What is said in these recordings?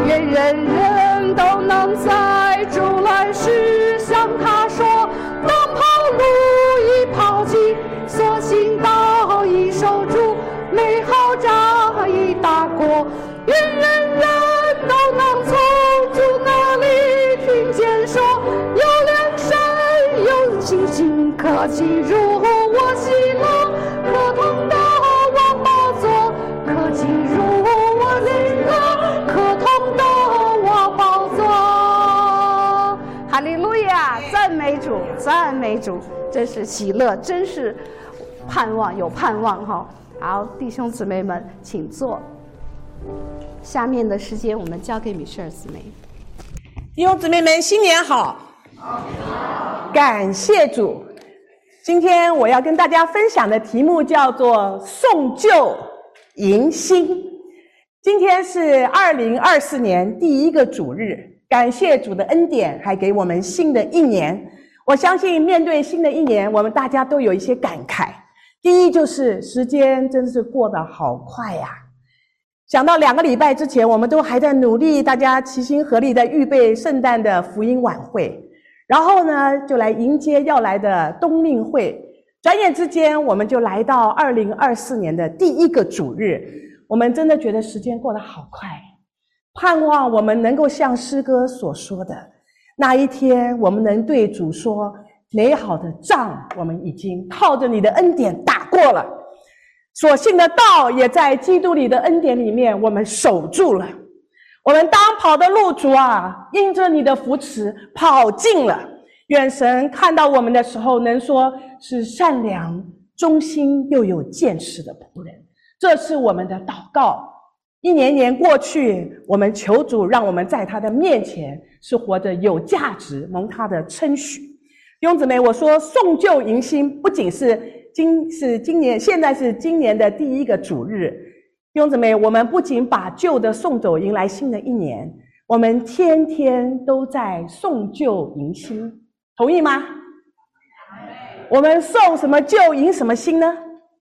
愿人人都能在主来时向他说，当跑路已跑尽，所行道已守住，美好仗已打过。愿人人都能从主那里听见说，有良善有信心，可进入我喜乐，可同到我宝座，可进入我喜乐，可同到我宝座。哈利路亚，赞美主，赞美主，真是喜乐，真是盼望，有盼望哈。好，弟兄姊妹们请坐。下面的时间我们交给米歇尔姊妹。 弟兄姊妹们新年好，感谢主。今天我要跟大家分享的题目叫做送旧迎新。今天是2024年第一个主日，感谢主的恩典，还给我们新的一年。我相信面对新的一年，我们大家都有一些感慨。第一就是时间真是过得好快呀。想到2个礼拜之前，我们都还在努力，大家齐心合力的预备圣诞的福音晚会，然后呢就来迎接要来的冬令会。转眼之间我们就来到2024年的第一个主日，我们真的觉得时间过得好快，盼望我们能够像诗歌所说的，那一天我们能对主说，美好的仗我们已经靠着你的恩典打过了，所信的道也在基督里的恩典里面我们守住了。我们当跑的路，主啊，因着你的扶持跑尽了。愿神看到我们的时候能说是善良忠心又有见识的仆人。这是我们的祷告。一年年过去，我们求主让我们在他的面前是活着有价值，蒙他的称许。弟兄姊妹，我说送旧迎新不仅是今年，现在是今年的第一个主日。弟兄姊妹，我们不仅把旧的送走，迎来新的一年，我们天天都在送旧迎新，同意吗？我们送什么旧，迎什么新呢？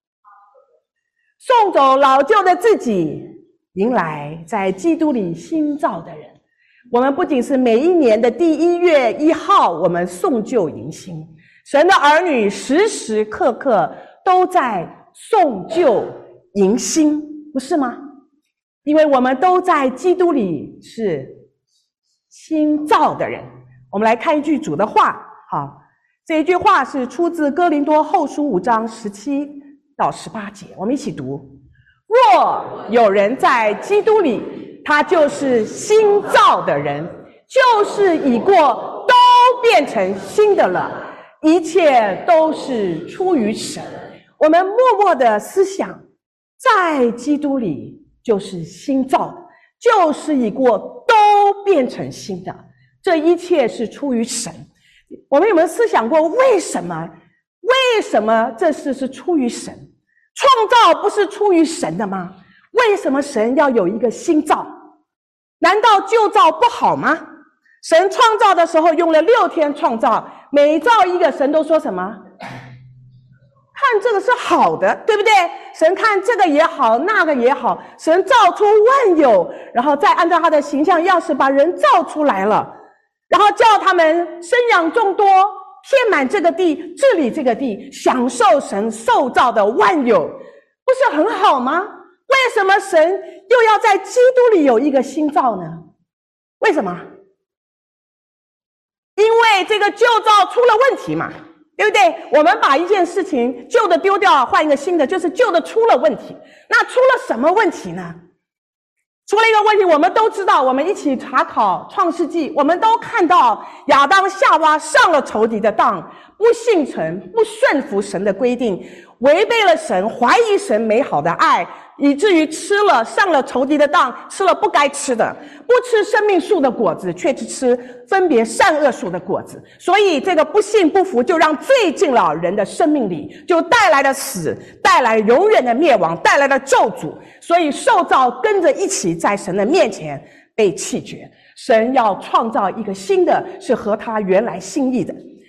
送走老旧的自己，迎来在基督里新造的人。我们不仅是每一年的第1月1号，我们送旧迎新，神的儿女时时刻刻都在送旧迎新，不是吗？因为我们都在基督里是新造的人。我们来看一句主的话，好，这一句话是出自哥林多后书5章17到18节，我们一起读。若有人在基督里，他就是新造的人，就是已过都变成新的了，一切都是出于神。我们默默的思想，在基督里就是新造的，就是已过都变成新的，这一切是出于神。我们有没有思想过为什么这事是出于神？创造不是出于神的吗？为什么神要有一个新造？难道旧造不好吗？神创造的时候用了6天创造，每造一个神都说什么？看这个是好的，对不对？神看这个也好，那个也好，神造出万有，然后再按照他的形象样式把人造出来了，然后叫他们生养众多，填满这个地，治理这个地，享受神受造的万有，不是很好吗？为什么神又要在基督里有一个新造呢？为什么？因为这个旧造出了问题嘛，对不对？我们把一件事情旧的丢掉，换一个新的，就是旧的出了问题。那出了什么问题呢？出了一个问题，我们都知道，我们一起查考创世纪，我们都看到亚当夏娃上了仇敌的当，不信神，不顺服神的规定，违背了神，怀疑神美好的爱，以至于上了仇敌的当，吃了不该吃的，不吃生命树的果子，却去吃分别善恶树的果子。所以这个不信不服，就让罪进了人的生命里，就带来了死，带来永远的灭亡，带来了咒诅。所以受造跟着一起在神的面前被弃绝。神要创造一个新的，是合他原来心意的。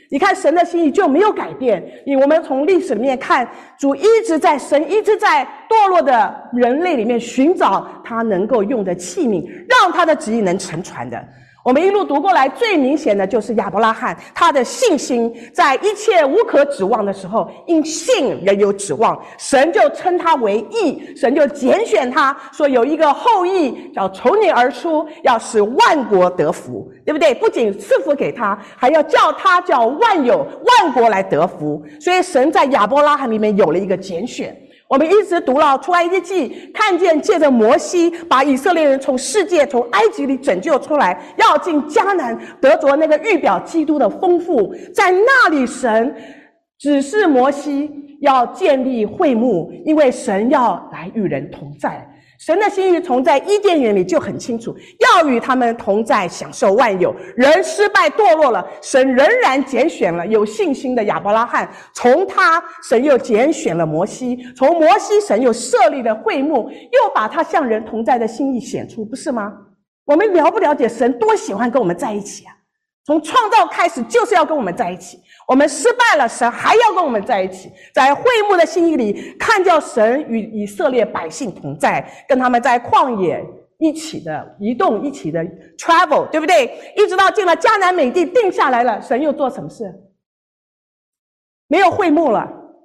你看神的心意就没有改变。我们从历史里面看，神一直在堕落的人类里面寻找他能够用的器皿，让他的旨意能成传的。我们一路读过来，最明显的就是亚伯拉罕，他的信心在一切无可指望的时候，因信人有指望，神就称他为义，神就拣选他，说有一个后裔要从你而出，要使万国得福，对不对？不仅赐福给他，还要叫万国来得福。所以神在亚伯拉罕里面有了一个拣选。我们一直读了出埃及记，看见借着摩西把以色列人从埃及里拯救出来，要进迦南，得着那个预表基督的丰富。在那里神指示摩西要建立会幕，因为神要来与人同在。神的心意从在伊甸园里就很清楚，要与他们同在，享受万有。人失败堕落了，神仍然拣选了有信心的亚伯拉罕，从他神又拣选了摩西，从摩西神又设立了会幕，又把他向人同在的心意显出，不是吗？我们了不了解神多喜欢跟我们在一起啊？从创造开始就是要跟我们在一起，我们失败了，神还要跟我们在一起。在会幕的心意里，看见神与以色列百姓同在，跟他们在旷野一起的移动，一起的 travel， 对不对？一直到进了迦南美地定下来了，神又做什么事？没有会幕了，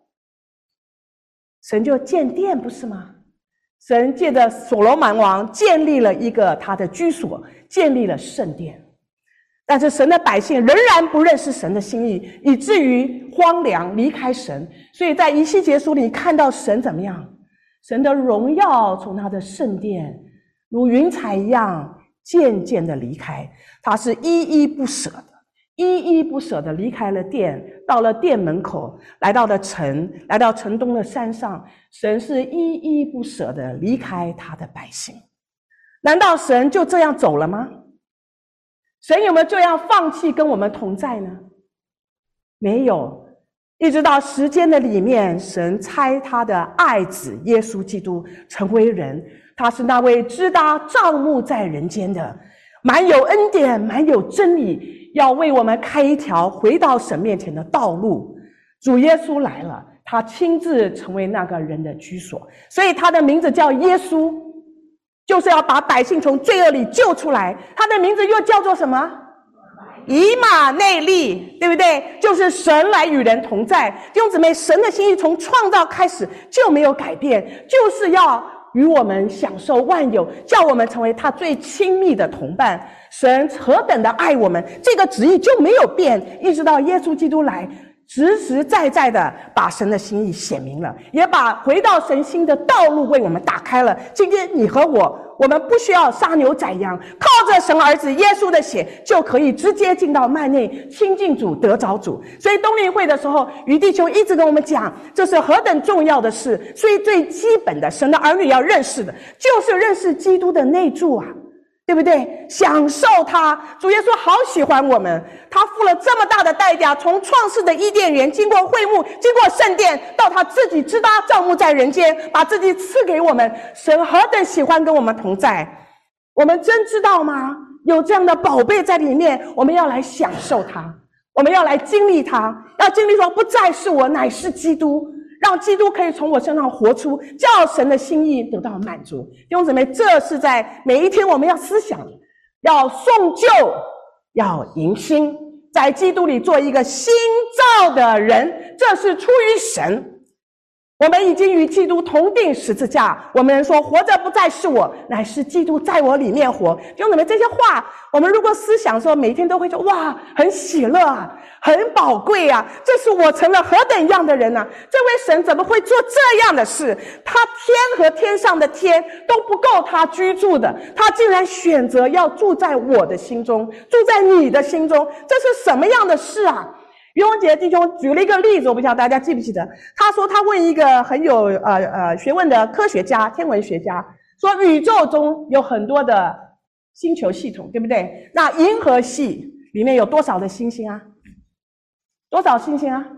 神就建殿，不是吗？神借着所罗门王建立了一个他的居所，建立了圣殿。但是神的百姓仍然不认识神的心意，以至于荒凉离开神。所以在以西结书里看到神怎么样？神的荣耀从他的圣殿如云彩一样渐渐的离开，他是依依不舍的离开了殿，到了殿门口，来到城东的山上。神是依依不舍的离开他的百姓。难道神就这样走了吗？神有没有这样放弃跟我们同在呢？没有，一直到时间的里面，神差他的爱子耶稣基督成为人，他是那位支搭帐幕在人间的，满有恩典，满有真理，要为我们开一条回到神面前的道路。主耶稣来了，他亲自成为那个人的居所，所以他的名字叫耶稣，就是要把百姓从罪恶里救出来。他的名字又叫做什么？以马内利，对不对？就是神来与人同在。弟兄姊妹，神的心意从创造开始就没有改变，就是要与我们享受万有，叫我们成为他最亲密的同伴。神何等的爱我们，这个旨意就没有变，一直到耶稣基督来，实实在在的把神的心意显明了，也把回到神心的道路为我们打开了。今天你和我们不需要杀牛宰羊，靠着神儿子耶稣的血就可以直接进到幔内，亲近主，得着主。所以冬令会的时候，于弟兄一直跟我们讲，这是何等重要的事。所以最基本的，神的儿女要认识的就是认识基督的内住啊，对不对？享受他。主耶稣好喜欢我们，他付了这么大的代价，从创世的伊甸园，经过会幕，经过圣殿，到他自己支搭帐幕在人间，把自己赐给我们。神何等喜欢跟我们同在，我们真知道吗？有这样的宝贝在里面，我们要来享受它，我们要来经历它，要经历说不再是我，乃是基督，让基督可以从我身上活出，叫神的心意得到满足。弟兄姊妹，这是在每一天我们要思想的，要诵旧，要迎新，在基督里做一个新造的人，这是出于神。我们已经与基督同定十字架，我们说活着不再是我，乃是基督在我里面活。弟兄姊妹，这些话我们如果思想说，每天都会说哇，很喜乐啊，很宝贵啊，这是我成了何等样的人啊，这位神怎么会做这样的事？他天和天上的天都不够他居住的，他竟然选择要住在我的心中，住在你的心中，这是什么样的事啊？于洪杰弟兄举了一个例子，我不知道大家记不记得，他说他问一个很有学问的科学家，天文学家，说宇宙中有很多的星球系统，对不对？那银河系里面有多少的星星啊？多少星星啊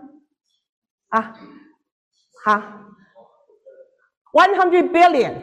？100 billion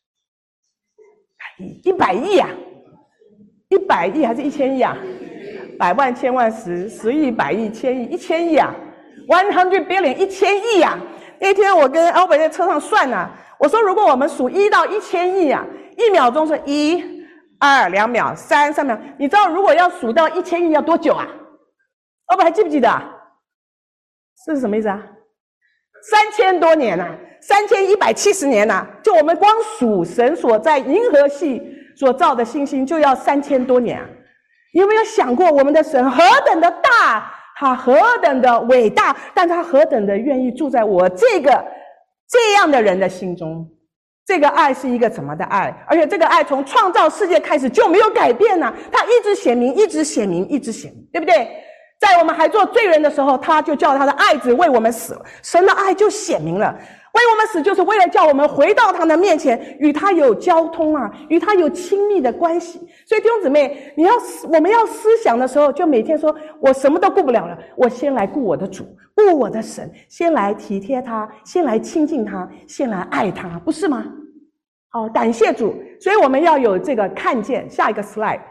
100亿啊，100亿还是1000亿啊百万、千万、十亿、百亿、千亿、1000亿啊，100 billion，1000亿啊！那天我跟 Albert 在车上算啊，我说如果我们数1到1000亿啊，1秒钟是1、2、2秒、3秒，你知道如果要数到1000亿要多久啊？Albert 还记不记得啊？这是什么意思啊？3000多年啊，3170年啊，就我们光数神所在银河系所造的星星就要3000多年啊！你有没有想过我们的神何等的大，他何等的伟大，但他何等的愿意住在我这样的人的心中？这个爱是一个怎么的爱？而且这个爱从创造世界开始就没有改变啊，他一直显明，一直显明，一直显明，对不对？在我们还做罪人的时候，他就叫他的爱子为我们死了，神的爱就显明了。为我们死，就是为了叫我们回到他的面前，与他有交通啊，与他有亲密的关系。所以弟兄姊妹，我们要思想的时候，就每天说，我什么都顾不了了，我先来顾我的主，顾我的神，先来体贴他，先来亲近他，先来爱他，不是吗？好，感谢主。所以我们要有这个看见。下一个 slide。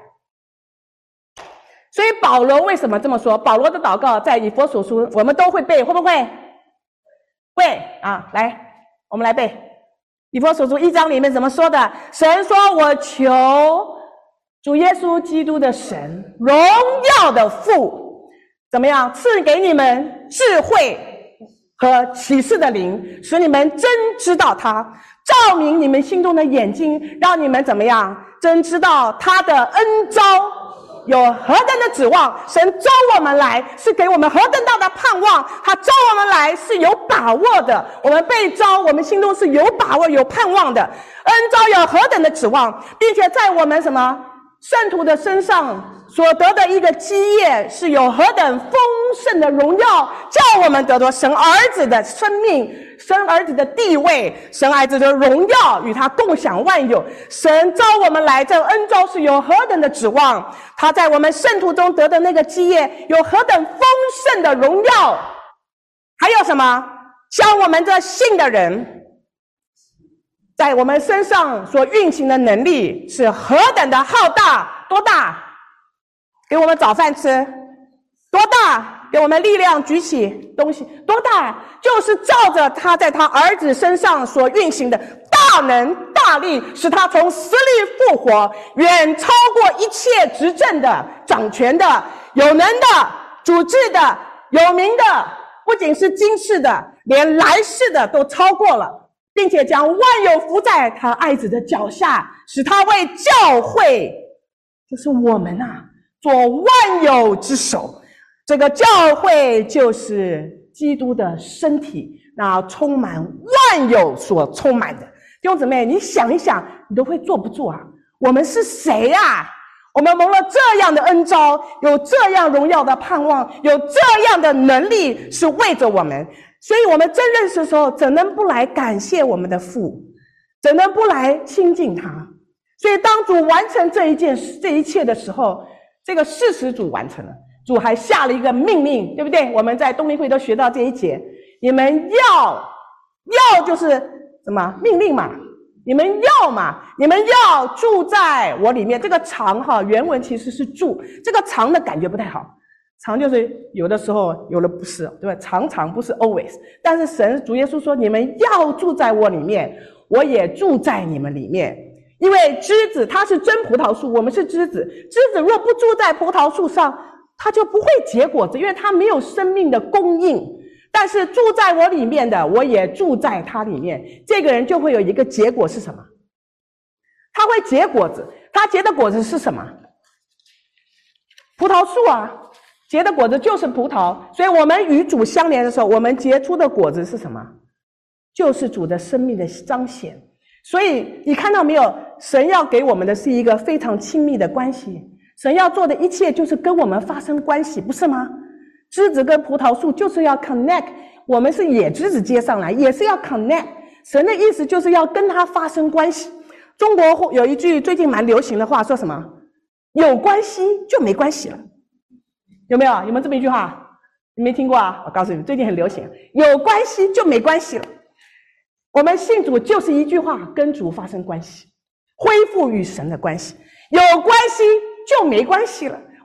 所以保罗为什么这么说？保罗的祷告在以弗所书我们都会背，会不会？会啊！来，我们来背以弗所书1章里面怎么说的？神说，我求主耶稣基督的神，荣耀的父，怎么样赐给你们智慧和启示的灵，使你们真知道他，照明你们心中的眼睛，让你们怎么样真知道他的恩召有何等的指望。神召我们来是给我们何等大的盼望，他召我们来是有把握的，我们被召，我们心中是有把握有盼望的。恩召有何等的指望，并且在我们什么圣徒的身上所得的一个基业是有何等丰盛的荣耀，叫我们得着神儿子的生命，神儿子的地位，神儿子的荣耀，与他共享万有。神召我们来，这恩召是有何等的指望，他在我们圣徒中得的那个基业有何等丰盛的荣耀。还有什么？像我们这信的人在我们身上所运行的能力是何等的浩大。多大？给我们早饭吃。多大？给我们力量举起东西。多大？就是照着他在他儿子身上所运行的大能大力，使他从死里复活，远超过一切执政的、掌权的、有能的、主治的、有名的，不仅是今世的，连来世的都超过了，并且将万有伏在他爱子的脚下，使他为教会，就是我们啊，做万有之首。这个教会就是基督的身体，那充满万有所充满的。弟兄姊妹，你想一想，你都会坐不住啊？我们是谁啊？我们蒙了这样的恩召，有这样荣耀的盼望，有这样的能力是为着我们，所以我们真认识的时候，怎能不来感谢我们的父？怎能不来亲近他？所以当主完成这一切的时候，这个事实主完成了，主还下了一个命令，对不对？我们在冬令会都学到这一节，你们要就是什么命令嘛？你们要嘛？你们要住在我里面。这个常原文其实是住，这个常的感觉不太好。常就是有的时候，有的不是，对吧？常不是 always， 但是神主耶稣说，你们要住在我里面，我也住在你们里面。因为枝子它是真葡萄树，我们是枝子，枝子若不住在葡萄树上，它就不会结果子，因为它没有生命的供应。但是住在我里面的，我也住在他里面，这个人就会有一个结果是什么？他会结果子。他结的果子是什么？葡萄树啊，结的果子就是葡萄。所以我们与主相连的时候，我们结出的果子是什么？就是主的生命的彰显。所以你看到没有？神要给我们的是一个非常亲密的关系，神要做的一切就是跟我们发生关系，不是吗？枝子跟葡萄树就是要 connect， 我们是野枝子接上来，也是要 connect。神的意思就是要跟他发生关系。中国有一句最近蛮流行的话，说什么？有关系就没关系了。有没有这么一句话？你没听过啊？我告诉你，最近很流行，有关系就没关系了。我们信主就是一句话，跟主发生关系，恢复与神的关系。有关系就没关系了。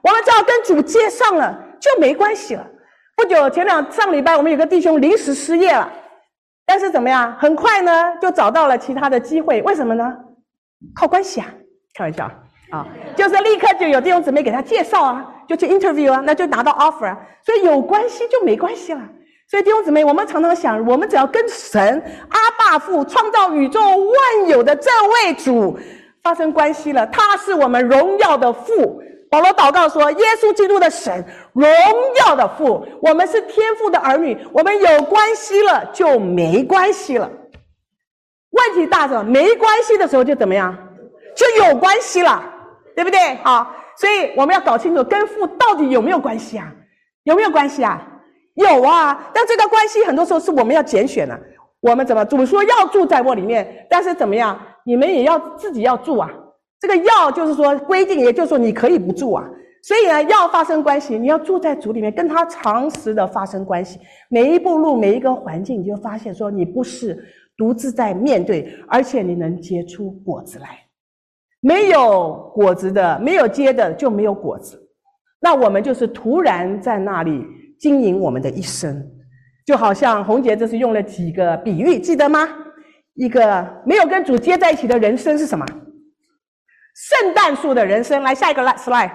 我们只要跟主接上了就没关系了。不久上礼拜我们有个弟兄临时失业了，但是怎么样，很快呢就找到了其他的机会。为什么呢？靠关系啊，开玩笑啊，就是立刻就有弟兄姊妹给他介绍啊，就去 interview 啊，那就拿到 offer 啊，所以有关系就没关系了。所以弟兄姊妹，我们常常想，我们只要跟神阿爸父创造宇宙万有的这位主发生关系了，他是我们荣耀的父。保罗祷告说，耶稣基督的神，荣耀的父，我们是天父的儿女，我们有关系了就没关系了。问题大着没关系的时候就怎么样，就有关系了，对不对？好，所以我们要搞清楚跟父到底有没有关系啊？有没有关系啊？有啊，但这个关系很多时候是我们要拣选的。我们怎么主说要住在我里面，但是怎么样，你们也要自己要住啊。这个要就是说规定，也就是说你可以不住啊。所以呢，要发生关系，你要住在主里面，跟他长时的发生关系。每一步路，每一个环境，你就发现说你不是独自在面对，而且你能结出果子来。没有果子的，没有结的就没有果子。那我们就是突然在那里经营我们的一生。就好像洪杰这次用了几个比喻，记得吗？一个没有跟主接在一起的人生是什么？圣诞树的人生。来，下一个 slide。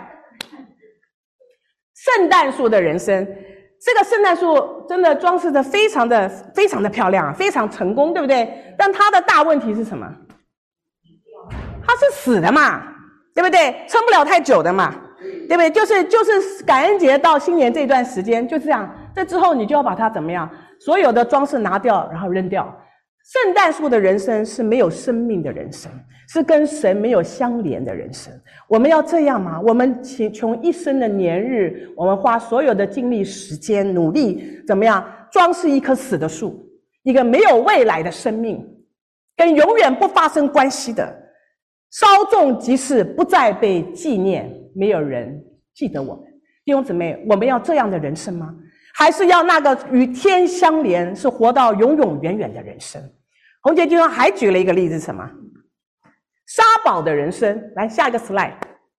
圣诞树的人生，这个圣诞树真的装饰的非常的漂亮，非常成功，对不对？但它的大问题是什么？它是死的嘛，对不对？撑不了太久的嘛，对不对？就是感恩节到新年这段时间就这样，这之后你就要把它怎么样？所有的装饰拿掉，然后扔掉。圣诞树的人生是没有生命的人生，是跟神没有相连的人生。我们要这样吗？我们穷一生的年日，我们花所有的精力、时间、努力，怎么样装饰一棵死的树，一个没有未来的生命，跟永远不发生关系的，稍纵即逝，不再被纪念，没有人记得我们。弟兄姊妹，我们要这样的人生吗？还是要那个与天相连，是活到永永远远的人生？洪杰弟兄还举了一个例子，什么？沙宝的人生。来，下一个 slide。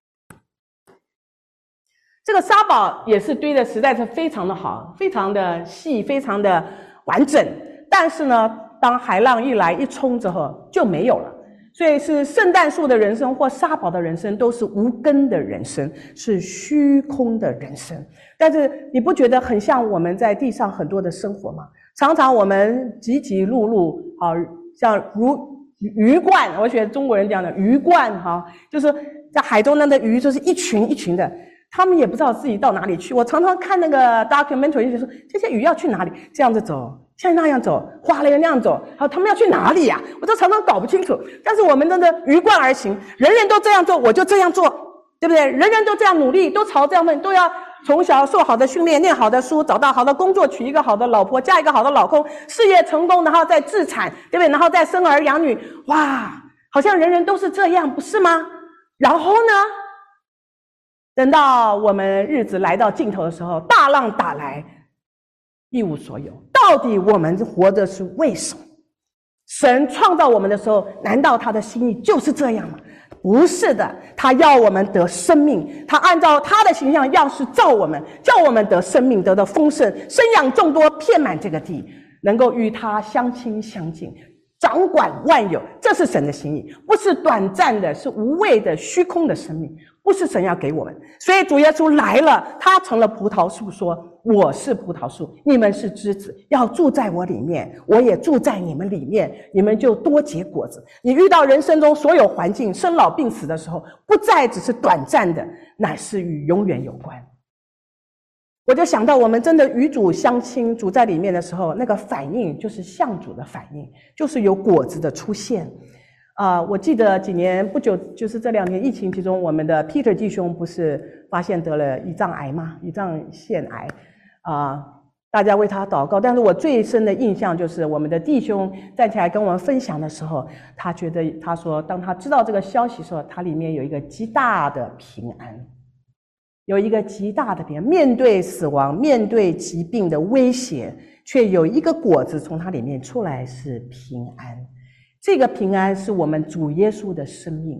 这个沙宝也是堆的实在是非常的好，非常的细，非常的完整。但是呢，当海浪一来一冲之后就没有了。所以是圣诞树的人生或沙宝的人生都是无根的人生，是虚空的人生。但是你不觉得很像我们在地上很多的生活吗？常常我们急急碌碌，像如鱼贯，我觉得中国人讲的鱼贯，就是在海中那的鱼就是一群一群的，他们也不知道自己到哪里去。我常常看那个 documentary 就说这些鱼要去哪里，这样子走，像那样走，哗啦那样走，他们要去哪里呀？我都常常搞不清楚。但是我们真的鱼贯而行，人人都这样做，我就这样做，对不对？人人都这样努力，都朝这样奋，都要从小受好的训练，念好的书，找到好的工作，娶一个好的老婆，嫁一个好的老公，事业成功，然后再置产，对不对？然后再生儿养女，哇，好像人人都是这样，不是吗？然后呢，等到我们日子来到尽头的时候，大浪打来，一无所有。到底我们活的是为什么？神创造我们的时候，难道他的心意就是这样吗？不是的，他要我们得生命，他按照他的形象样式造我们，叫我们得生命，得到丰盛，生养众多，遍满这个地，能够与他相亲相近，掌管万有。这是神的心意，不是短暂的，是无谓的虚空的生命，不是神要给我们。所以主耶稣来了，他成了葡萄树，说我是葡萄树，你们是枝子，要住在我里面，我也住在你们里面，你们就多结果子。你遇到人生中所有环境生老病死的时候，不再只是短暂的，乃是与永远有关。我就想到我们真的与主相亲，主在里面的时候，那个反应就是像主的反应，就是有果子的出现。我记得几年不久，就是这2年疫情其中，我们的 Peter 弟兄不是发现得了胰脏癌吗？胰脏腺癌大家为他祷告。但是我最深的印象就是我们的弟兄站起来跟我们分享的时候，他说当他知道这个消息的时候，他里面有一个极大的平安，有一个极大的平安，面对死亡，面对疾病的威胁，却有一个果子从他里面出来，是平安。这个平安是我们主耶稣的生命，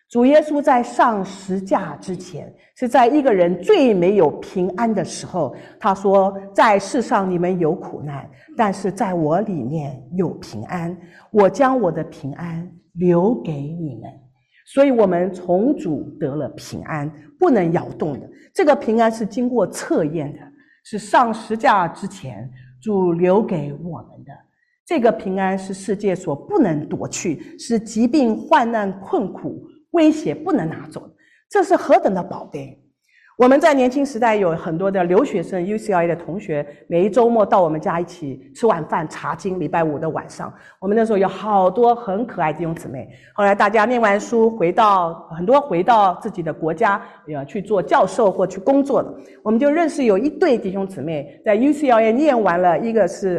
主耶稣在上十架之前，是在一个人最没有平安的时候，他说，在世上你们有苦难，但是在我里面有平安，我将我的平安留给你们。所以我们从主得了平安，不能摇动的。这个平安是经过测验的，是上十架之前主留给我们的。这个平安是世界所不能夺去，是疾病患难困苦威胁不能拿走的。这是何等的宝贝。我们在年轻时代有很多的留学生 UCLA 的同学，每一周末到我们家一起吃晚饭查经，礼拜五的晚上，我们那时候有好多很可爱的弟兄姊妹。后来大家念完书很多回到自己的国家去做教授或去工作的，我们就认识有一对弟兄姊妹在 UCLA 念完了，一个是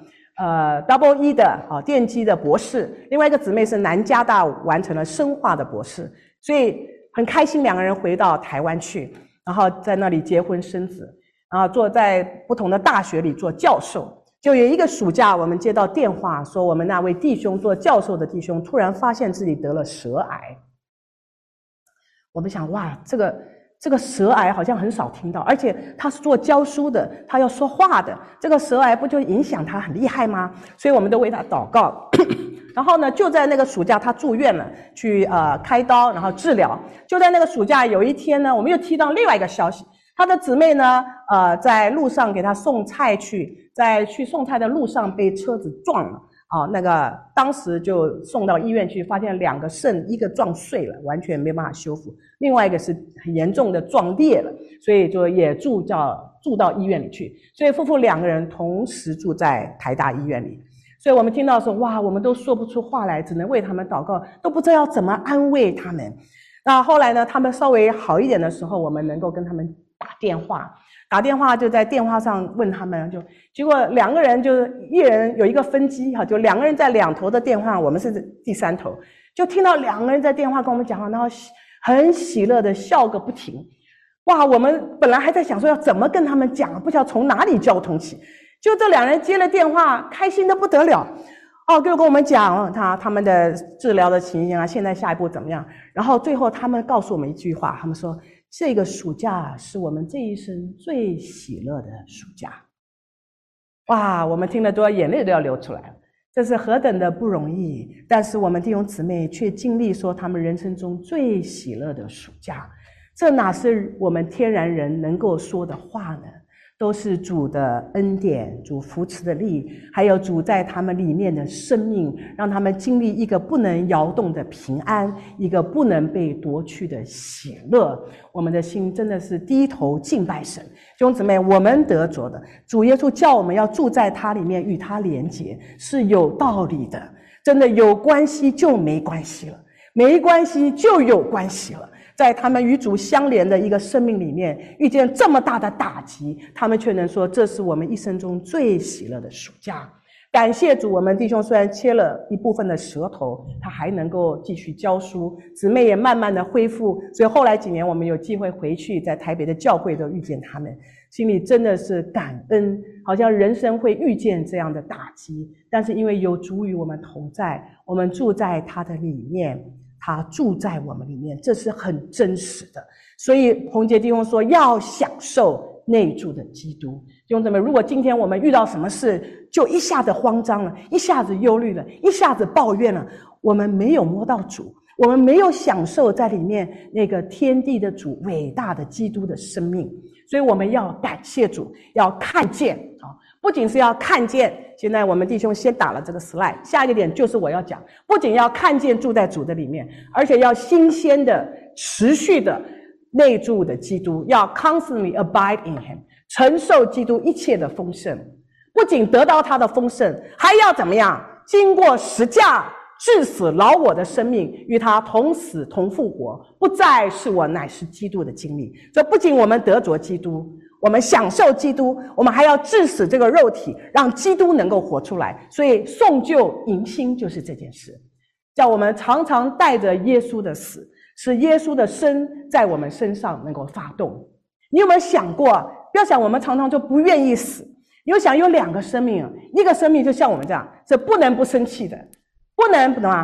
Double E 的电机的博士，另外一个姊妹是南加大完成了生化的博士，所以很开心两个人回到台湾去，然后在那里结婚生子，然后坐在不同的大学里做教授。就有一个暑假，我们接到电话说，我们那位弟兄做教授的弟兄突然发现自己得了舌癌。我们想，哇，这个舌癌好像很少听到，而且他是做教书的，他要说话的，这个舌癌不就影响他很厉害吗？所以我们都为他祷告。然后呢，就在那个暑假他住院了，去开刀然后治疗。就在那个暑假有一天呢，我们又听到另外一个消息，他的姊妹呢在路上给他送菜去，在去送菜的路上被车子撞了。那个当时就送到医院去，发现2个肾，一个撞碎了，完全没办法修复，另外一个是很严重的撞裂了，所以就也住到医院里去。所以夫妇2个人同时住在台大医院里。所以我们听到说，哇，我们都说不出话来，只能为他们祷告，都不知道要怎么安慰他们。那后来呢，他们稍微好一点的时候，我们能够跟他们打电话就在电话上问他们，结果2个人就一人有一个分机，就2个人在2头的电话，我们是第3头，就听到2个人在电话跟我们讲话，然后很喜乐的笑个不停。哇，我们本来还在想说要怎么跟他们讲，不知道从哪里交通起，就这2人接了电话，开心的不得了。就跟我们讲他们的治疗的情形啊，现在下一步怎么样。然后最后他们告诉我们一句话，他们说，这个暑假是我们这一生最喜乐的暑假。哇，我们听了眼泪都要流出来了，这是何等的不容易。但是我们弟兄姊妹却经历说他们人生中最喜乐的暑假，这哪是我们天然人能够说的话呢？都是主的恩典，主扶持的力，还有主在他们里面的生命，让他们经历一个不能摇动的平安，一个不能被夺去的喜乐。我们的心真的是低头敬拜神。弟兄姊妹，我们得着的，主耶稣叫我们要住在他里面，与他连结，是有道理的。真的有关系就没关系了，没关系就有关系了。在他们与主相连的一个生命里面，遇见这么大的打击，他们却能说，这是我们一生中最喜乐的暑假。感谢主，我们弟兄虽然切了一部分的舌头，他还能够继续教书，姊妹也慢慢的恢复，所以后来几年我们有机会回去，在台北的教会都遇见他们，心里真的是感恩，好像人生会遇见这样的打击，但是因为有主与我们同在，我们住在他的里面，他住在我们里面，这是很真实的。所以洪杰弟兄说，要享受内住的基督。弟兄姊妹，如果今天我们遇到什么事，就一下子慌张了，一下子忧虑了，一下子抱怨了，我们没有摸到主，我们没有享受在里面那个天地的主伟大的基督的生命。所以我们要感谢主，要看见不仅是要看见，现在我们弟兄先打了这个 slide， 下一个点就是我要讲，不仅要看见住在主的里面，而且要新鲜的持续的内住的基督，要 constantly abide in him， 承受基督一切的丰盛。不仅得到他的丰盛，还要怎么样？经过十架致死老我的生命，与他同死同复活，不再是我，乃是基督的经历。所以不仅我们得着基督，我们享受基督，我们还要致死这个肉体，让基督能够活出来。所以送救迎新就是这件事，叫我们常常带着耶稣的死，使耶稣的生在我们身上能够发动。你有没有想过，不要想我们常常就不愿意死，你有想有两个生命，一个生命就像我们这样，是不能不生气的，不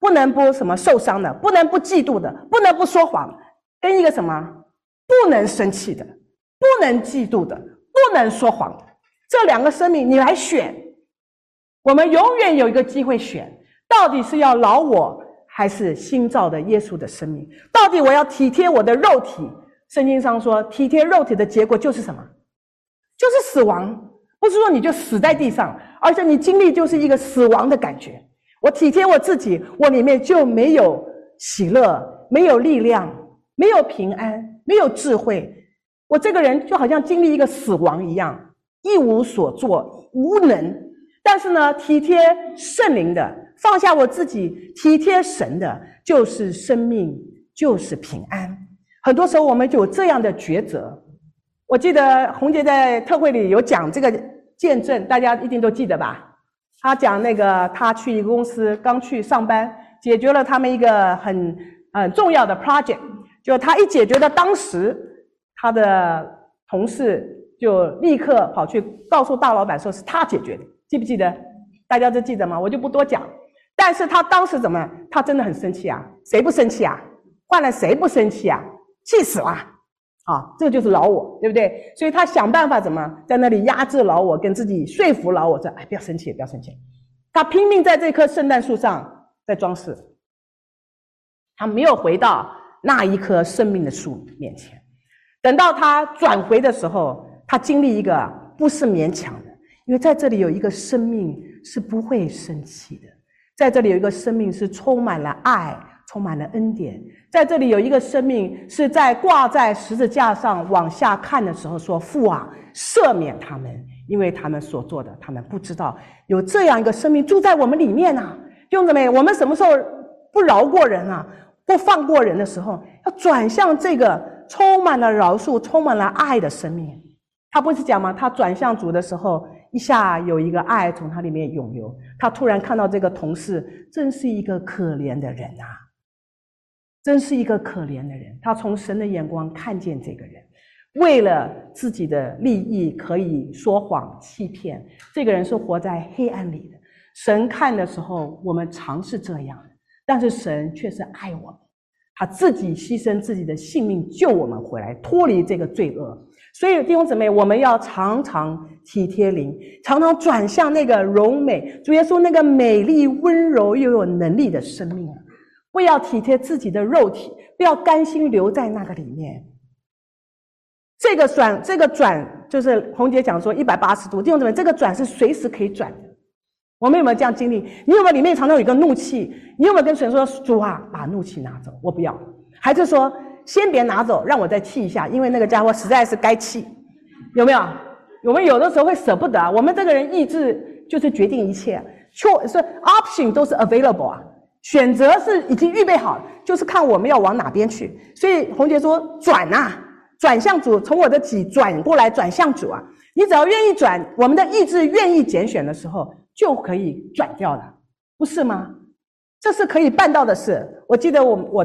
不能不什么受伤的，不能不嫉妒的，不能不说谎，跟一个什么不能生气的，不能嫉妒的，不能说谎的，这2个生命你来选。我们永远有一个机会选，到底是要老我还是新造的耶稣的生命？到底我要体贴我的肉体？圣经上说体贴肉体的结果就是什么？就是死亡。不是说你就死在地上，而且你经历就是一个死亡的感觉。我体贴我自己，我里面就没有喜乐，没有力量，没有平安，没有智慧。我这个人就好像经历一个死亡一样，一无所作，无能。但是呢，体贴圣灵的，放下我自己，体贴神的，就是生命，就是平安。很多时候我们就有这样的抉择。我记得洪杰在特会里有讲这个见证，大家一定都记得吧？他讲那个他去一个公司刚去上班，解决了他们一个很重要的 project， 就他一解决的当时，他的同事就立刻跑去告诉大老板说是他解决的，记不记得？大家都记得吗？我就不多讲。但是他当时怎么？他真的很生气啊！谁不生气啊？换了谁不生气啊？气死了！这就是老我，对不对？所以他想办法怎么在那里压制老我，跟自己说服老我说：“哎，不要生气，不要生气。”他拼命在这棵圣诞树上在装饰，他没有回到那一棵生命的树面前。等到他转回的时候，他经历一个不是勉强的，因为在这里有一个生命是不会生气的，在这里有一个生命是充满了爱，充满了恩典。在这里有一个生命是在挂在十字架上往下看的时候说：“父啊，赦免他们，因为他们所做的他们不知道。”有这样一个生命住在我们里面啊，弟兄姊妹，我们什么时候不饶过人啊，不放过人的时候，要转向这个充满了饶恕、充满了爱的生命。他不是讲吗？他转向主的时候，一下有一个爱从他里面涌流。他突然看到这个同事，真是一个可怜的人啊！真是一个可怜的人。他从神的眼光看见这个人，为了自己的利益可以说谎欺骗，这个人是活在黑暗里的。神看的时候，我们常是这样的，但是神却是爱我们，他自己牺牲自己的性命救我们回来，脱离这个罪恶。所以弟兄姊妹，我们要常常体贴灵，常常转向那个柔美主耶稣那个美丽温柔又有能力的生命。不要体贴自己的肉体，不要甘心留在那个里面。这个转就是洪姐讲说180度，弟兄姊妹，这个转是随时可以转的。我们有没有这样经历？你有没有里面常常有一个怒气？你有没有跟神说：“主啊，把怒气拿走，我不要。”还是说先别拿走，让我再气一下，因为那个家伙实在是该气？有没有？我们有的时候会舍不得啊。我们这个人意志就是决定一切，是 option 都是 available 啊。选择是已经预备好，就是看我们要往哪边去。所以洪杰说：“转啊，转向主，从我的己转过来，转向主啊！你只要愿意转，我们的意志愿意拣选的时候，就可以转掉了，不是吗？这是可以办到的事。我记得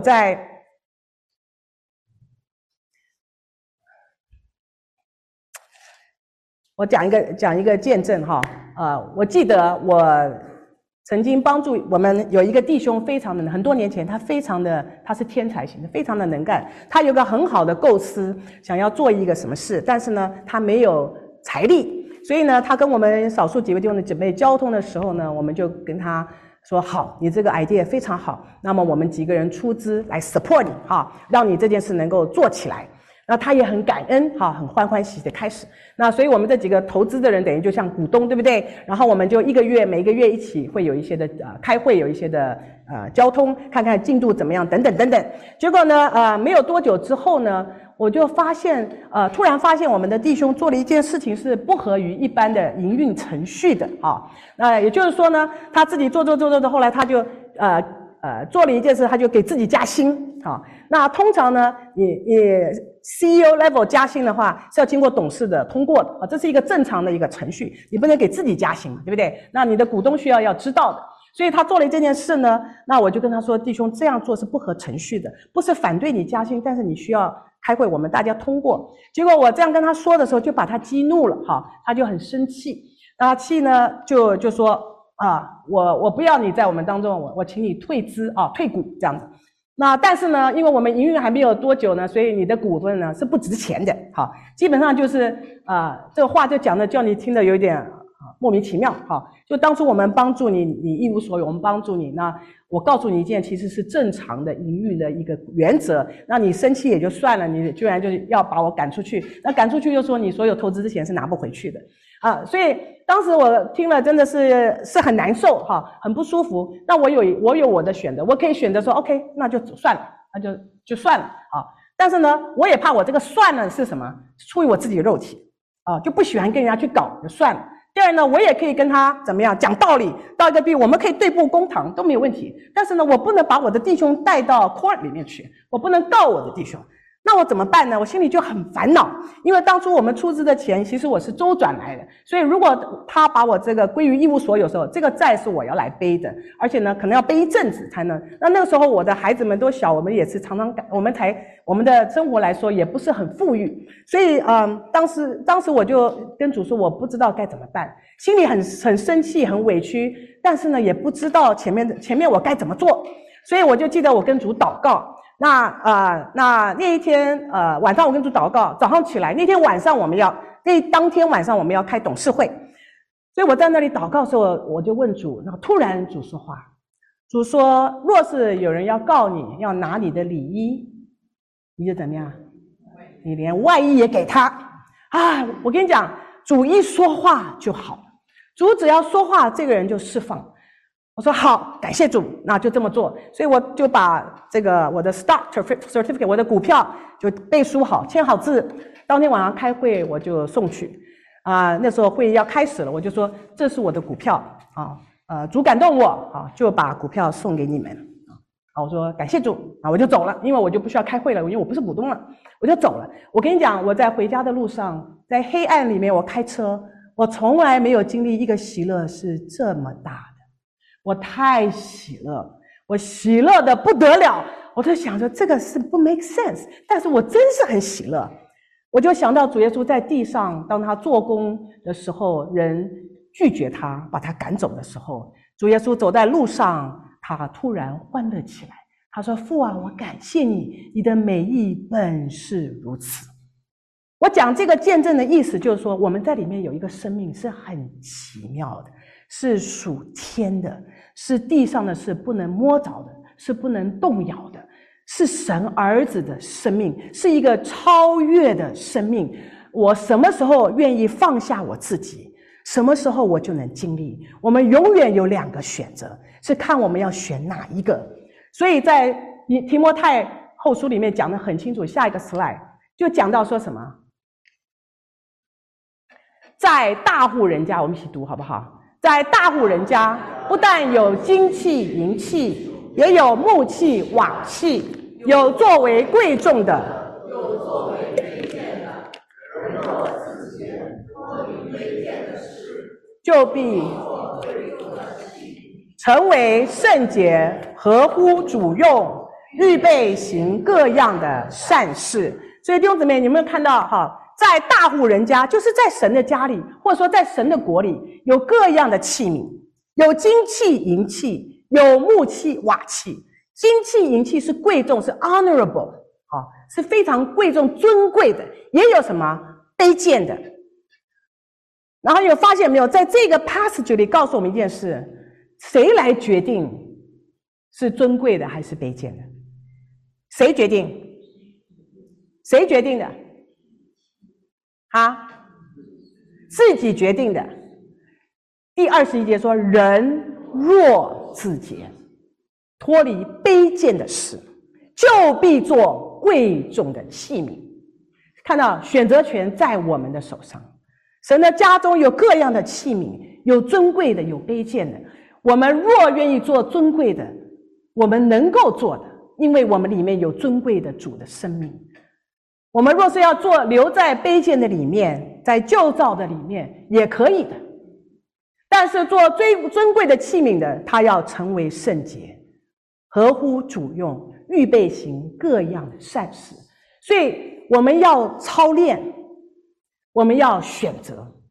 我讲一个见证哈，我记得我曾经帮助我们有一个弟兄，非常的很多年前，他是天才型的，非常的能干。他有个很好的构思，想要做一个什么事，但是呢，他没有财力，所以呢，他跟我们少数几位弟兄的姐妹交通的时候呢，我们就跟他说：“好，你这个 idea 非常好，那么我们几个人出资来 support 你哈，让你这件事能够做起来。”那他也很感恩哈，很欢欢喜喜的开始。那所以我们这几个投资的人等于就像股东，对不对？然后我们就每个月一起会有一些的开会，有一些的交通，看看进度怎么样，等等等等。结果呢没有多久之后呢，我就突然发现我们的弟兄做了一件事情是不合于一般的营运程序的啊。那也就是说呢，他自己做，后来他就做了一件事，他就给自己加薪啊。那通常呢，你CEO level 加薪的话是要经过董事的通过的啊，这是一个正常的一个程序，你不能给自己加薪，对不对？那你的股东要知道的。所以他做了这件事呢，那我就跟他说：“弟兄，这样做是不合程序的，不是反对你加薪，但是你需要开会，我们大家通过。”结果我这样跟他说的时候，就把他激怒了哈，他就很生气。那气呢就说：“ 我不要你在我们当中，我请你退资退股这样子。那但是呢，因为我们营运还没有多久呢，所以你的股份呢是不值钱的。好，基本上就是这个话就讲的叫你听的有点莫名其妙。好，就当初我们帮助你，你一无所有，我们帮助你，那我告诉你一件其实是正常的营运的一个原则，那你生气也就算了，你居然就是要把我赶出去，那赶出去又说你所有投资之前是拿不回去的所以当时我听了真的是很难受很不舒服。那我有我的选择，我可以选择说 OK 那就算了，那就算了但是呢我也怕我这个算了是什么，出于我自己的肉体就不喜欢跟人家去搞，就算了。第二呢，我也可以跟他怎么样讲道理，到一个地步我们可以对簿公堂都没有问题，但是呢我不能把我的弟兄带到 court 里面去，我不能告我的弟兄。那我怎么办呢？我心里就很烦恼，因为当初我们出资的钱其实我是周转来的，所以如果他把我这个归于一无所有的时候，这个债是我要来背的，而且呢可能要背一阵子才能。那个时候我的孩子们都小，我们也是常常我们的生活来说也不是很富裕，所以当时我就跟主说我不知道该怎么办，心里很生气很委屈，但是呢也不知道前面我该怎么做，所以我就记得我跟主祷告。那一天晚上我跟主祷告，早上起来那当天晚上我们要开董事会，所以我在那里祷告的时候，我就问主，然后突然主说话，主说若是有人要告你，要拿你的里衣，你就怎么样？你连外衣也给他我跟你讲，主一说话就好，主只要说话，这个人就释放。我说好，感谢主，那就这么做。所以我就把这个我的 stock certificate 我的股票就背书好，签好字，当天晚上开会我就送去那时候会议要开始了，我就说这是我的股票主感动我就把股票送给你们我说感谢主我就走了，因为我就不需要开会了，因为我不是股东了，我就走了。我跟你讲，我在回家的路上，在黑暗里面我开车，我从来没有经历一个喜乐是这么大的，我太喜乐，我喜乐的不得了，我就想着这个是不 make sense， 但是我真是很喜乐。我就想到主耶稣在地上，当他做工的时候，人拒绝他，把他赶走的时候，主耶稣走在路上，他突然欢乐起来，他说父啊，我感谢你，你的美意本是如此。我讲这个见证的意思就是说，我们在里面有一个生命是很奇妙的，是属天的，是地上的，是不能摸着的，是不能动摇的，是神儿子的生命，是一个超越的生命。我什么时候愿意放下我自己，什么时候我就能经历。我们永远有两个选择，是看我们要选哪一个。所以在提摩太后书里面讲得很清楚，下一个 slide 就讲到说什么，在大户人家，我们一起读好不好？在大户人家，不但有金器银器，也有木器瓦器，有作为贵重的，有作为卑贱的。人若自嫌多于卑贱的事，就必成为圣洁，合乎主用，预备行各样的善事。所以弟兄姊妹，你有没有看到在大户人家，就是在神的家里，或者说在神的国里，有各样的器皿，有金器银器，有木器瓦器。金器银器是贵重，是 honorable 是非常贵重尊贵的，也有什么卑贱的。然后有发现没有，在这个 passage 里告诉我们一件事，谁来决定是尊贵的还是卑贱的？谁决定？谁决定的？自己决定的。第21节说，人若自洁，脱离卑贱的事，就必做贵重的器皿。看到选择权在我们的手上，神的家中有各样的器皿，有尊贵的，有卑贱的。我们若愿意做尊贵的，我们能够做的，因为我们里面有尊贵的主的生命。我们若是要做留在卑贱的里面，在旧造的里面也可以的，但是做最尊贵的器皿的，他要成为圣洁，合乎主用，预备行各样的善事。所以我们要操练，我们要选择，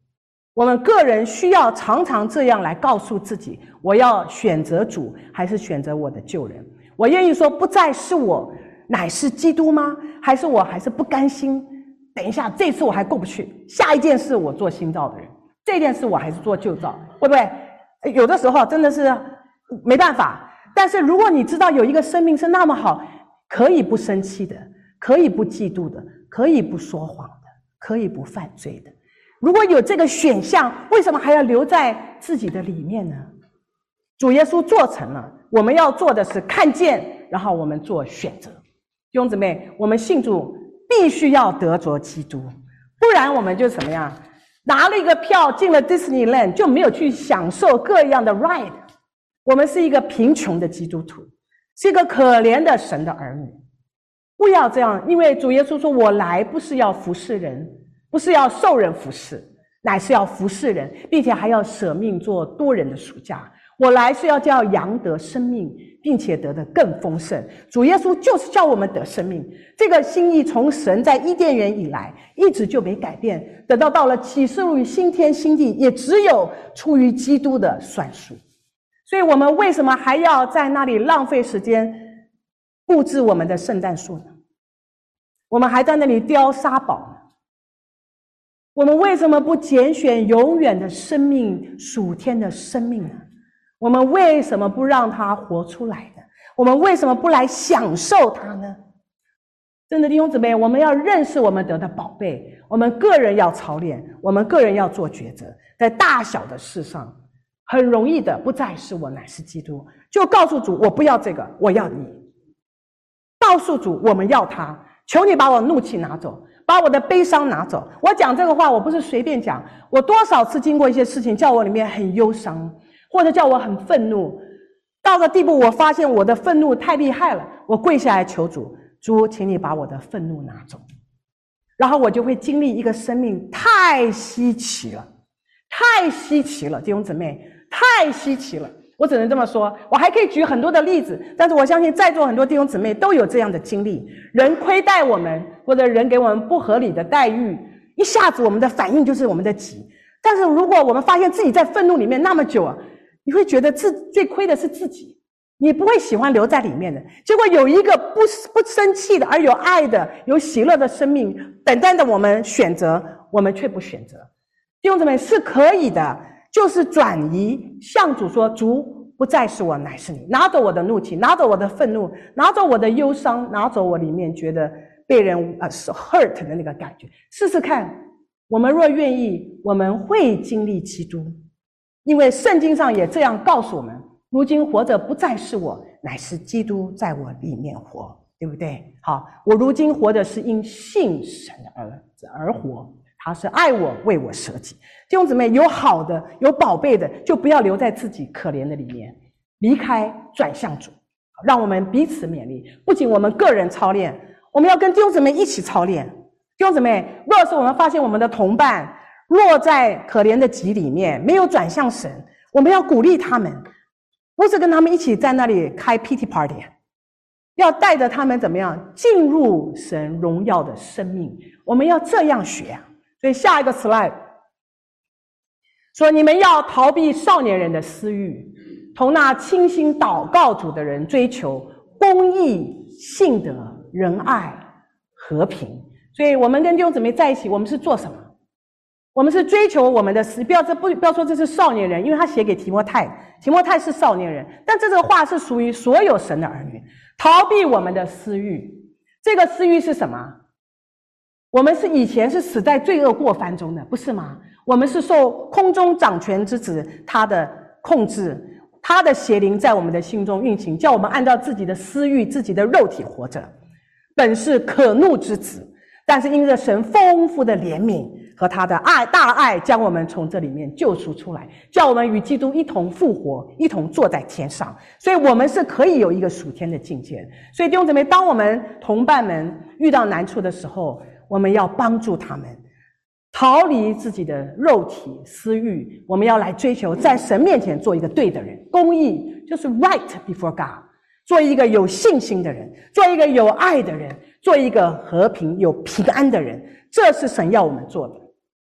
我们个人需要常常这样来告诉自己，我要选择主还是选择我的旧人？我愿意说不再是我，乃是基督吗？还是我还是不甘心，等一下这次我还过不去，下一件事我做新造的人，这件事我还是做旧造，会不会？有的时候真的是没办法。但是如果你知道有一个生命是那么好，可以不生气的，可以不嫉妒的，可以不说谎的，可以不犯罪的，如果有这个选项，为什么还要留在自己的里面呢？主耶稣做成了，我们要做的是看见，然后我们做选择。弟兄姊妹，我们信主必须要得着基督，不然我们就怎么样？拿了一个票进了 Disneyland， 就没有去享受各样的 ride。我们是一个贫穷的基督徒，是一个可怜的神的儿女。不要这样，因为主耶稣说，我来不是要服侍人，不是要受人服侍，乃是要服侍人，并且还要舍命做多人的赎价。我来是要叫羊得生命，并且得的更丰盛。主耶稣就是叫我们得生命，这个心意从神在伊甸园以来一直就没改变，等到了启示录与新天新地，也只有出于基督的算数。所以我们为什么还要在那里浪费时间布置我们的圣诞树呢？我们还在那里雕沙堡呢？我们为什么不拣选永远的生命，属天的生命呢？我们为什么不让它活出来呢？我们为什么不来享受它呢？真的弟兄姊妹，我们要认识我们得的宝贝，我们个人要操练，我们个人要做抉择，在大小的事上很容易的不再是我，乃是基督。就告诉主，我不要这个，我要你。告诉主，我们要他，求你把我怒气拿走，把我的悲伤拿走。我讲这个话，我不是随便讲，我多少次经过一些事情，叫我里面很忧伤，或者叫我很愤怒，到个地步，我发现我的愤怒太厉害了，我跪下来求主，主，请你把我的愤怒拿走。然后我就会经历一个生命太稀奇了，太稀奇了，弟兄姊妹，太稀奇了。我只能这么说，我还可以举很多的例子，但是我相信在座很多弟兄姊妹都有这样的经历，人亏待我们，或者人给我们不合理的待遇，一下子我们的反应就是我们的急。但是如果我们发现自己在愤怒里面那么久啊，你会觉得最亏的是自己，你不会喜欢留在里面的。结果有一个不生气的，而有爱的，有喜乐的生命等待着我们选择，我们却不选择。弟兄姊妹，是可以的，就是转移，向主说，主，不再是我，乃是你，拿走我的怒气，拿走我的愤怒，拿走我的忧伤，拿走我里面觉得被人hurt 的那个感觉。试试看，我们若愿意，我们会经历基督，因为圣经上也这样告诉我们，如今活着不再是我，乃是基督在我里面活，对不对？好，我如今活的是因信神的儿子而活，他是爱我，为我舍己。弟兄姊妹，有好的，有宝贝的，就不要留在自己可怜的里面，离开，转向主。让我们彼此勉励，不仅我们个人操练，我们要跟弟兄姊妹一起操练。弟兄姊妹，若是我们发现我们的同伴落在可怜的己里面，没有转向神，我们要鼓励他们，不是跟他们一起在那里开 PT party， 要带着他们怎么样进入神荣耀的生命。我们要这样学啊。所以下一个 slide 说，你们要逃避少年人的私欲，同那倾心祷告主的人追求公义、信德、仁爱、和平。所以我们跟弟兄姊妹在一起，我们是做什么？我们是追求我们的私，不要说这是少年人，因为他写给提摩太，提摩太是少年人，但这个话是属于所有神的儿女。逃避我们的私欲，这个私欲是什么？我们是以前是死在罪恶过犯中的，不是吗？我们是受空中掌权之子他的控制，他的邪灵在我们的心中运行，叫我们按照自己的私欲、自己的肉体活着。本是可怒之子，但是因着神丰富的怜悯和他的大爱，将我们从这里面救赎出来，叫我们与基督一同复活，一同坐在天上。所以我们是可以有一个属天的境界。所以弟兄姊妹，当我们同伴们遇到难处的时候，我们要帮助他们逃离自己的肉体私欲，我们要来追求在神面前做一个对的人。公义就是 right before God， 做一个有信心的人，做一个有爱的人，做一个和平有平安的人，这是神要我们做的。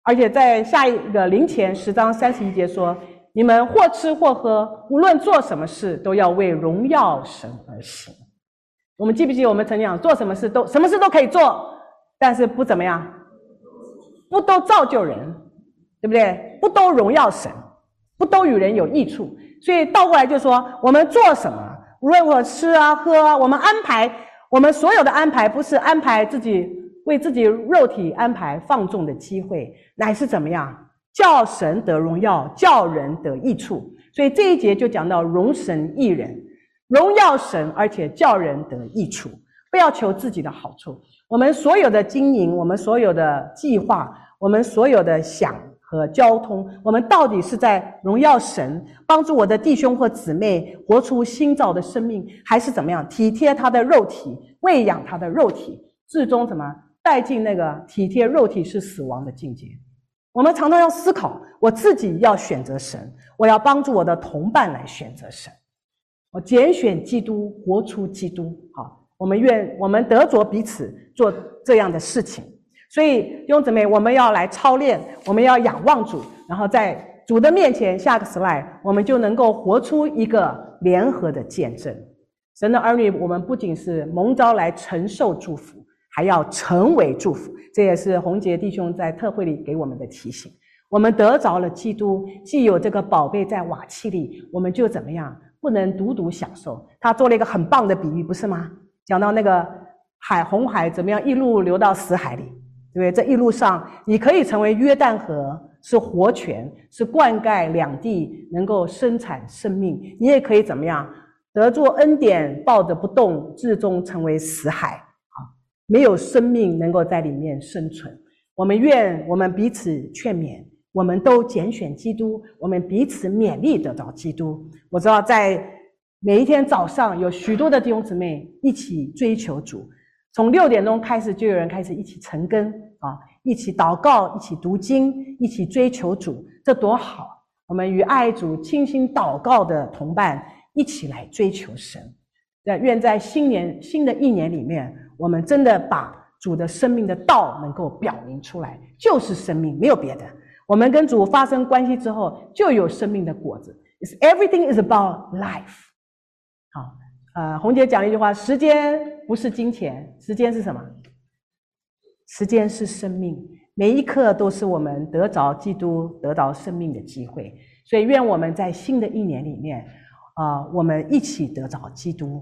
而且在下一个灵前10章31节说，你们或吃或喝，无论做什么事，都要为荣耀神而行。我们记不记得我们曾经讲，做什么事都可以做，但是不怎么样，不都造就人，对不对？不都荣耀神，不都与人有益处。所以倒过来就说，我们做什么，无论我吃啊喝啊，我们安排，我们所有的安排不是安排自己为自己肉体安排放纵的机会，乃是怎么样叫神得荣耀，叫人得益处。所以这一节就讲到荣神益人，荣耀神，而且叫人得益处，不要求自己的好处。我们所有的经营，我们所有的计划，我们所有的想和交通，我们到底是在荣耀神，帮助我的弟兄或姊妹活出新造的生命，还是怎么样体贴他的肉体，喂养他的肉体，最终怎么带进那个体贴肉体是死亡的境界。我们常常要思考，我自己要选择神，我要帮助我的同伴来选择神，我拣选基督，活出基督。好，我们愿我们得着彼此做这样的事情。所以弟兄姊妹，我们要来操练，我们要仰望主，然后在主的面前，下个 slide 我们就能够活出一个联合的见证。神的儿女，我们不仅是蒙召来承受祝福，还要成为祝福。这也是洪杰弟兄在特会里给我们的提醒。我们得着了基督，既有这个宝贝在瓦器里，我们就怎么样，不能独独享受。他做了一个很棒的比喻，不是吗？讲到那个红海怎么样一路流到死海里，对不对？这一路上你可以成为约旦河，是活泉，是灌溉两地，能够生产生命。你也可以怎么样得着恩典，抱着不动，至终成为死海，没有生命能够在里面生存。我们愿我们彼此劝勉，我们都拣选基督，我们彼此勉励得到基督。我知道在每一天早上有许多的弟兄姊妹一起追求主，从6点钟开始就有人开始一起晨更一起祷告，一起读经，一起追求主，这多好。我们与爱主倾心祷告的同伴一起来追求神。愿在新的一年里面，我们真的把主的生命的道能够表明出来，就是生命，没有别的。我们跟主发生关系之后，就有生命的果子。Everything is about life。好，洪姐讲了一句话：时间不是金钱，时间是什么？时间是生命，每一刻都是我们得着基督、得到生命的机会。所以，愿我们在新的一年里面，我们一起得着基督。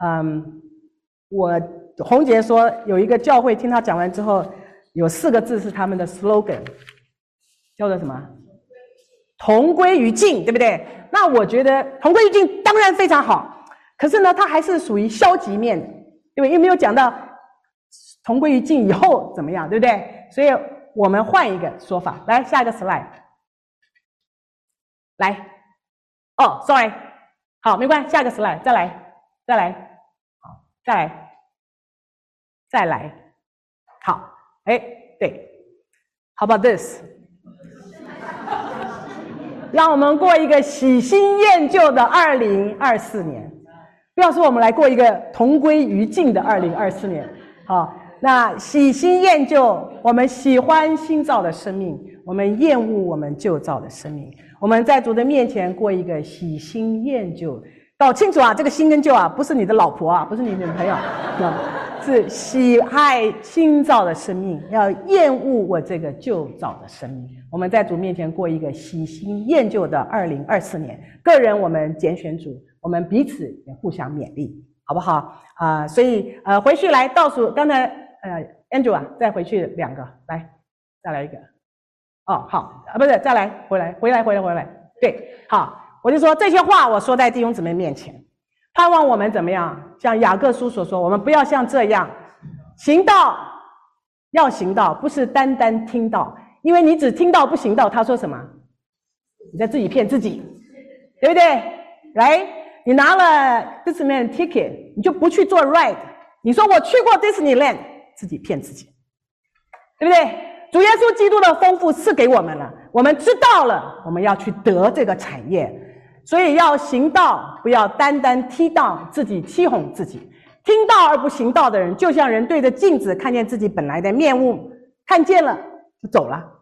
洪姐说有一个教会，听他讲完之后，有4个字是他们的 slogan， 叫做什么？同归于尽，对不对？那我觉得同归于尽当然非常好，可是呢，它还是属于消极面的，对不对？又没有讲到同归于尽以后怎么样，对不对？所以我们换一个说法，来下一个 slide， 来，sorry， 好，没关系，下一个 slide， 再来，好，再来，好，对 ，How about this？ 让我们过一个喜新厌旧的2024年，不要说我们来过一个同归于尽的2024年。好，那喜新厌旧，我们喜欢新造的生命，我们厌恶我们旧造的生命。我们在主的面前过一个喜新厌旧，搞清楚啊，这个新跟旧啊，不是你的老婆啊，不是你女朋友，是喜爱新造的生命，要厌恶我这个旧造的生命。我们在主面前过一个喜新厌旧的2024年。个人我们拣选主，我们彼此也互相勉励，好不好？所以回去来倒数，刚才Andrew 啊，再回去2个，来，再来一个。好，不是，再来，回来，对，好，我就说这些话，我说在弟兄姊妹面前，盼望我们怎么样？像雅各书所说，我们不要像这样行道，要行道，不是单单听道，因为你只听道不行道，他说什么？你在自己骗自己，对不对？来，你拿了 Disneyland ticket， 你就不去做 ride， 你说我去过 Disneyland， 自己骗自己，对不对？主耶稣基督的丰富赐给我们了，我们知道了，我们要去得这个产业，所以要行道，不要单单听道，自己欺哄自己。听道而不行道的人，就像人对着镜子看见自己本来的面目，看见了就走了，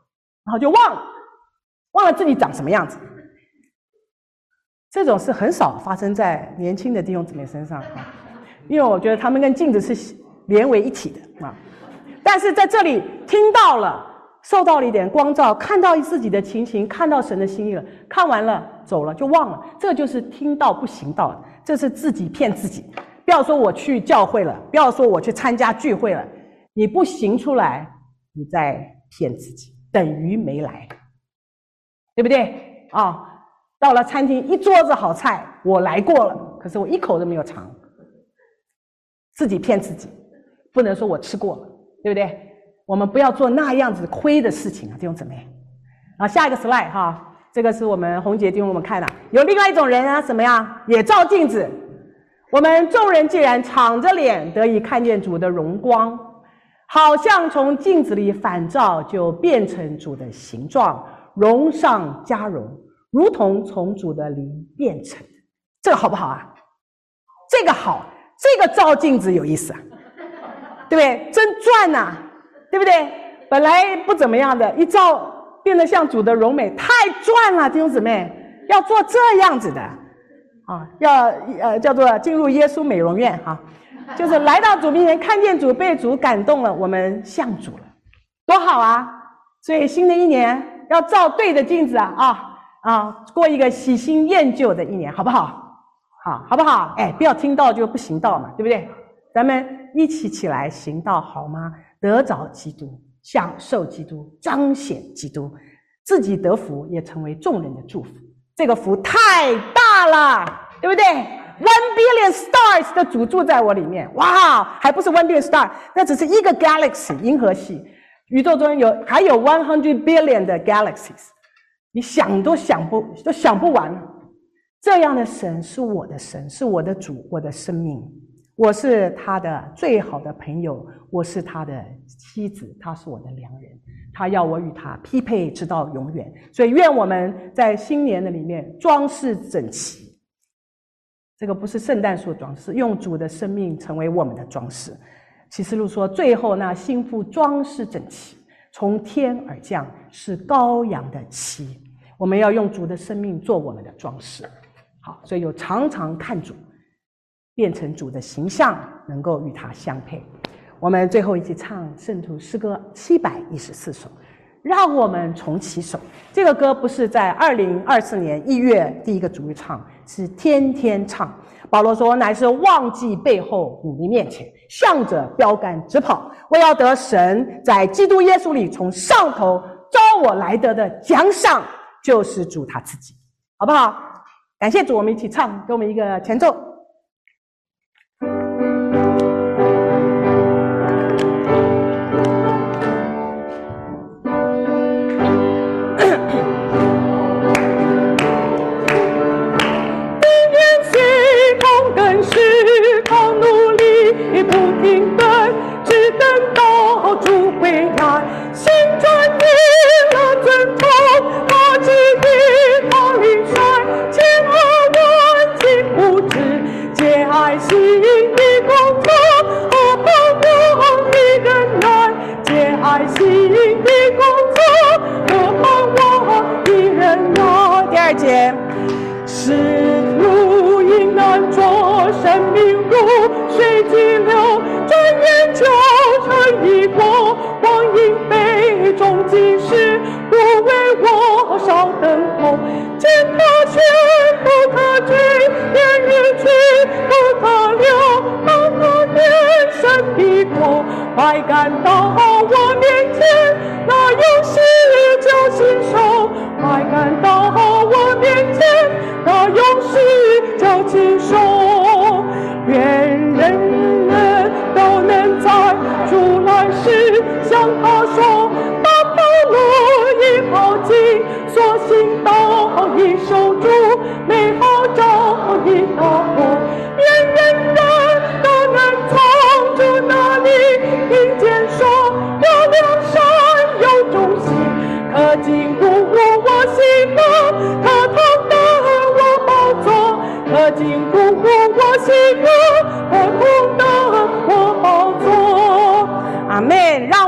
然后就忘了自己长什么样子。这种是很少发生在年轻的弟兄姊妹身上啊，因为我觉得他们跟镜子是连为一体的啊。但是在这里听到了，受到了一点光照，看到自己的情形，看到神的心意了，看完了走了就忘了，这就是听到不行道，这是自己骗自己。不要说我去教会了，不要说我去参加聚会了，你不行出来，你在骗自己，等于没来，对不对啊？到了餐厅，一桌子好菜，我来过了，可是我一口都没有尝，自己骗自己，不能说我吃过了，对不对？我们不要做那样子亏的事情啊，弟兄姊妹。下一个 slide 哈，这个是我们洪杰弟兄我们看的，有另外一种人啊，什么呀？也照镜子。我们众人既然敞着脸得以看见主的荣光，好像从镜子里反照，就变成主的形状，荣上加荣，如同从主的灵变成。这个好不好啊？这个好，这个照镜子有意思啊，对不对？真赚啊，对不对？本来不怎么样的，一照变得像主的荣美，太赚了，弟兄姊妹，要做这样子的啊，要叫做进入耶稣美容院啊，就是来到主面前，看见主，被主感动了，我们像主了，多好啊！所以新的一年要照对的镜子过一个喜新厌旧的一年，好不好？好不好？不要听到就不行道嘛，对不对？咱们一起起来行道好吗？得着基督，享受基督，彰显基督，自己得福，也成为众人的祝福。这个福太大了，对不对？1 billion stars 的主住在我里面，哇，还不是1 billion star， 那只是一个 galaxy 银河系，宇宙中还有100 billion 的 galaxies， 你想都想不完。这样的神是我的神，是我的主，我的生命，我是他的最好的朋友，我是他的妻子，他是我的良人，他要我与他匹配直到永远。所以愿我们在新年的里面装饰整齐，这个不是圣诞树装饰，用主的生命成为我们的装饰。启示录说，最后那新妇装饰整齐，从天而降，是羔羊的妻。我们要用主的生命做我们的装饰。好，所以有常常看主，变成主的形象，能够与他相配。我们最后一起唱圣徒诗歌714首，让我们重启手。这个歌不是在2024年1月第一个主日唱，是天天唱。保罗说，乃是忘记背后，努力面前，向着标杆直跑，我要得神在基督耶稣里从上头招我来得的奖赏，就是主他自己，好不好？感谢主，我们一起唱，给我们一个前奏。前而万金不知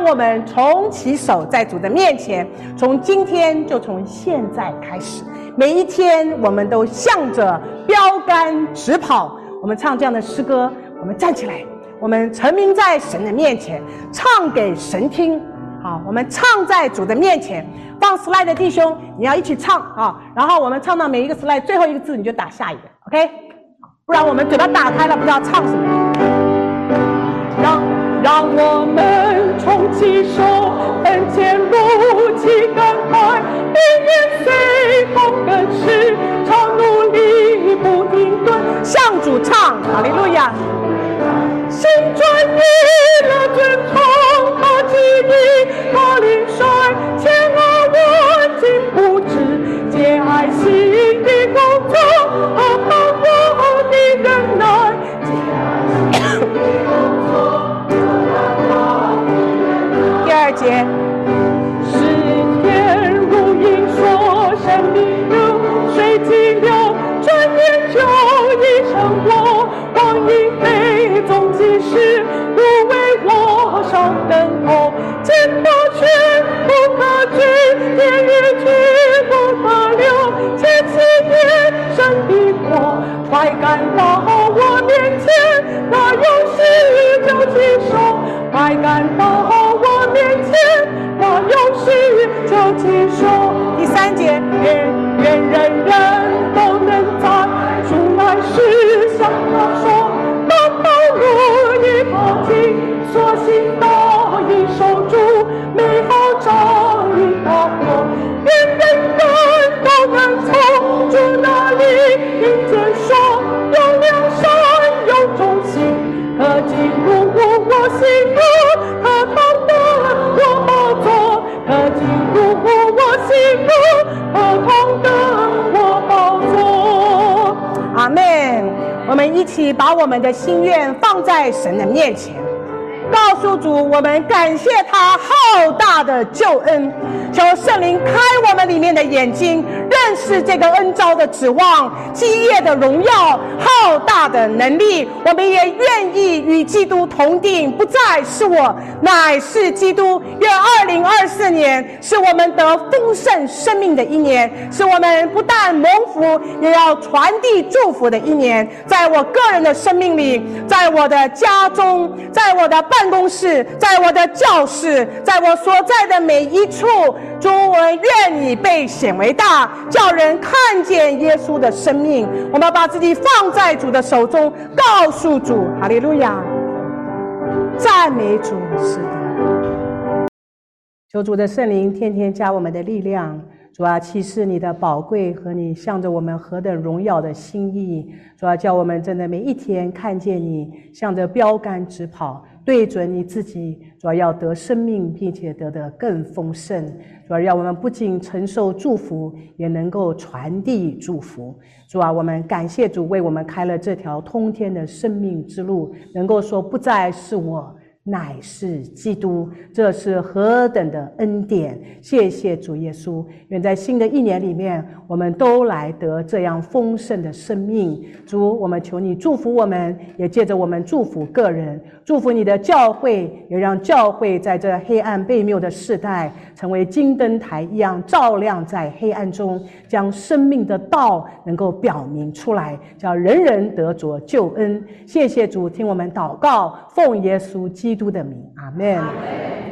我们重起手在主的面前，从今天就从现在开始，每一天我们都向着标杆直跑。我们唱这样的诗歌，我们站起来，我们陈明在神的面前，唱给神听。好，我们唱在主的面前。放 slide 的弟兄，你要一起唱啊！然后我们唱到每一个 slide 最后一个字，你就打下一个 ，OK？ 不然我们嘴巴打开了，不知道唱什么。 让我们重起手，奔前路起赶快，避免随风跟时，常努力不停顿， 向主唱，哈利路亚！ 心专一了尊崇，他记忆，他领率，千万进不止，皆爱心的工作和帮我的忍耐， 第二节， 时间如影说，生命如水激流，转眼就已成我，光阴飞纵即逝，不为我少等候，肩膀却不可追，天与去不可留，千次夜深的火，快赶到我面前，那有事就起手，快赶到我面前，那有事就起手。 第三节， 愿人人都能在主来时向他说，当道路已跑尽，所行道已守住，美好照应他活。愿人人都能从主那里听见说，有良善有忠心，可进入我心中，可同得我宝座，可进入我心中，可同得我宝座。 阿们。我们一起把我们的心愿放在神的面前，告诉主我们感谢他浩大的救恩，求圣灵开我们里面的眼睛，认识这个恩召的指望，基业的荣耀，浩大的能力。我们也愿意与基督同定，不再是我，乃是基督。愿2024年是我们得丰盛生命的一年，是我们不但蒙福，也要传递祝福的一年。在我个人的生命里，在我的家中，在我的办公室，在我的教室，在我所在的每一处，主，我愿你被显为大，叫人看见耶稣的生命。我们把自己放在主的手中，告诉主，哈利路亚，赞美主。是的，求主的圣灵天天加我们的力量。主啊，启示你的宝贵和你向着我们何等荣耀的心意。主啊，叫我们真的每一天看见你向着标杆直跑，对准你自己。主啊，要得生命，并且得得更丰盛。主啊，让我们不仅承受祝福，也能够传递祝福。主啊，我们感谢主为我们开了这条通天的生命之路，能够说不再是我，乃是基督，这是何等的恩典！谢谢主耶稣。愿在新的一年里面，我们都来得这样丰盛的生命。主，我们求你祝福我们，也借着我们祝福个人，祝福你的教会，也让教会在这黑暗悖谬的世代，成为金灯台一样照亮在黑暗中，将生命的道能够表明出来，叫人人得着救恩。谢谢主，听我们祷告，奉耶稣基督的名，阿们。